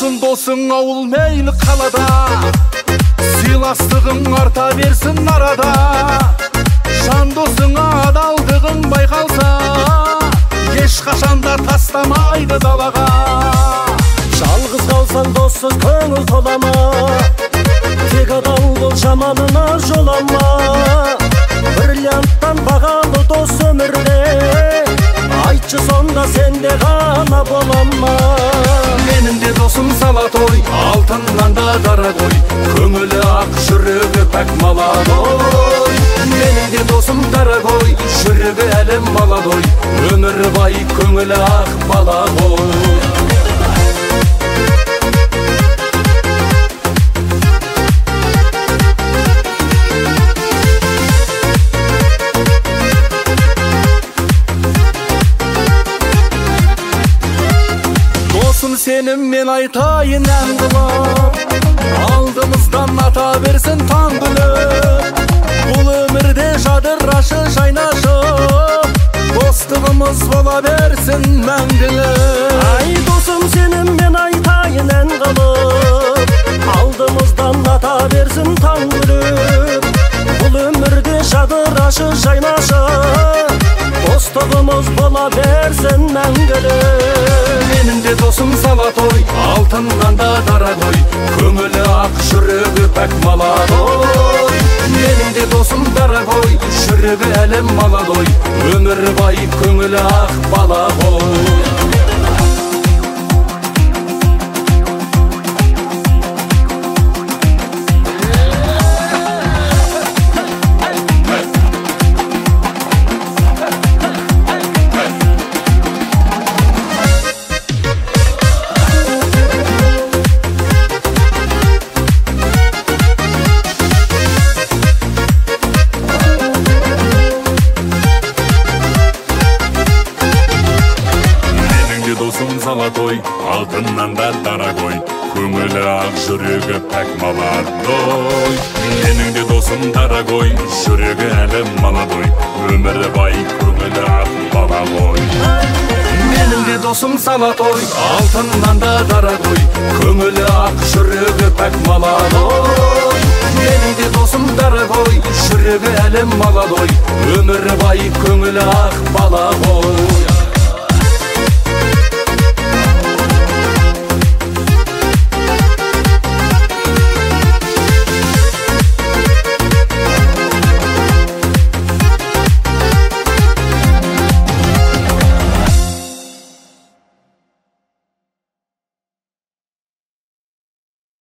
болсын досың ауыл мейлі қалада, сыйластығың арта берсін арада. Жан досыңа адалдығың байқалса, ешқашанда тастамайды далаға. Жалғыз қалсаң доссыз көңіл толама, тек адал бол жаманына жолама. Бриллианттан бағалы дос өмірде, айтшы сонда сенде ғана болама. Менің де досым Золотой, алтыннан да дорогой, көңілі ақ, жүрегі пәк молодой. Менің де досым дорогой, жүрегі әлі молодой, өмірі бай, көңілі ақ бала ғой. Сенім мен айтайын ән қылып, алдымыздан ата берсін таң күліп. Бұл өмірде жадырашы жайнашы, достығымыз бола берсін мәңгілік. Ай досым сенім мен айтайын ән қылып, алдымыздан ата берсін таң күліп. Бұл өмірде жадырашы жайнашы, достығымыз бола берсін мәңгілік. Менің де досым Золотой, алтыннан да дорогой, көңілі ақ, жүрегі пәк молодой. Менің де досым дорогой, жүрегі әлі молодой, өмірі бай, көңілі ақ бала ғой. Золотой, алтыннан да дорогой, көңілі ақ, жүрегі пәк молодой. Менің де досым дорогой, жүрегі әлі молодой, өмірі бай, көңілі ақ бала ғой. Менің де досым Золотой, алтыннан да дорогой, көңілі ақ, жүрегі пәк молодой. Менің де досым дорогой, жүрегі әлі молодой, өмірі бай, көңілі ақ бала ғой.